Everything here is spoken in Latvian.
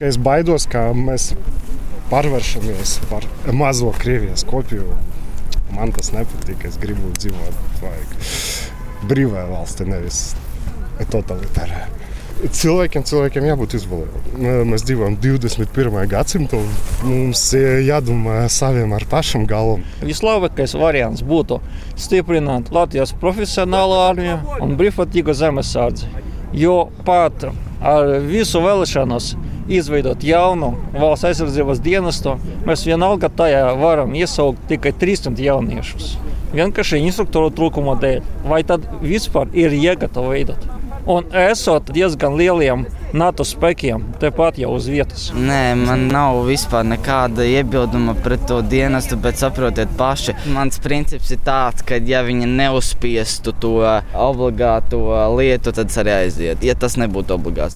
Es baidos, ka mēs pārvēršamies par mazo Krievijas kopiju. Man tas nepatīk. Es gribu dzīvot brīvā valstī, nevis totalitārā. Cilvēkiem jābūt izvēlēm. Mēs dzīvojam 21. gadsimtu, un mums jādomā saviem ar pašam galvam. Vislabākais variants būtu stiprināt Latvijas profesionālo armiju un brīvprātīgo zemesardzi. Jo pat ar visu vēlēšanos izveidot jaunu valsts aizsardzības dienestu, mēs vienalga tajā varam iesaukt tikai 300 jauniešus. Vienkārši instruktoru trūkuma dēļ. Vai tad vispār ir jēga veidot? Un esot diezgan lieliem NATO spēkiem, tepat jau uz vietas. Nē, man nav vispār nekāda iebilduma pret to dienestu, bet saprotiet paši. Mans princips ir tāds, ka ja viņi neuzspiestu to obligāto lietu, tad arī aiziet, ja tas nebūtu obligāts.